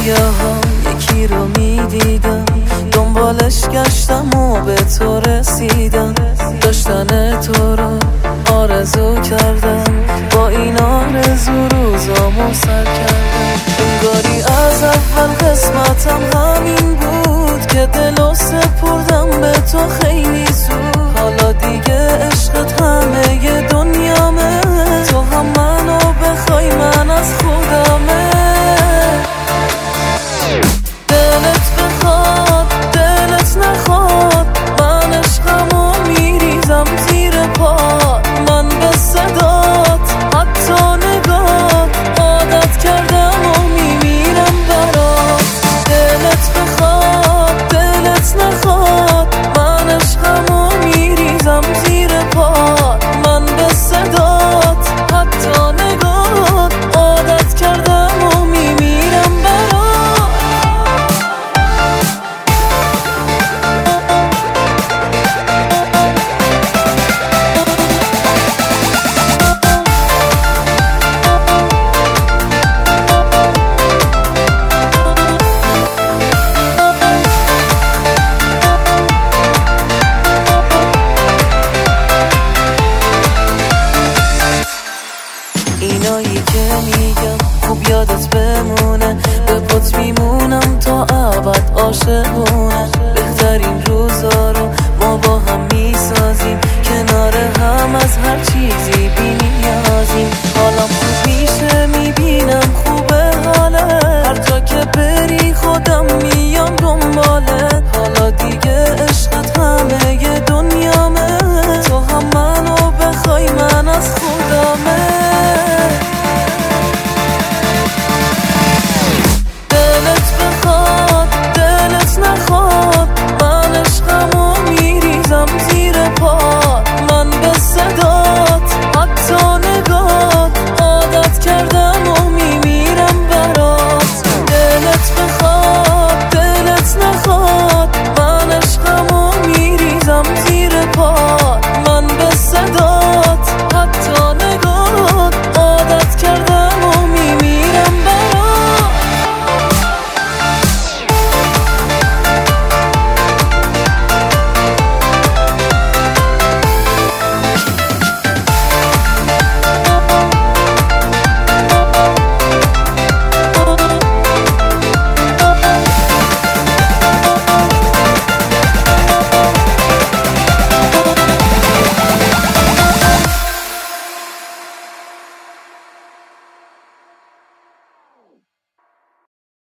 رویه ها یکی رو میدیدم، دنبالش گشتم و به تو رسیدم. داشتن تو رو آرزو کردم، با این آرزو روزامو سر کردم. انگاری از اول قسمتم همین بود که دلو سپردم به تو خیلی زود. حالا دیگه عشقت همه ی دنیامه، تو هم منو بخوای من از خودم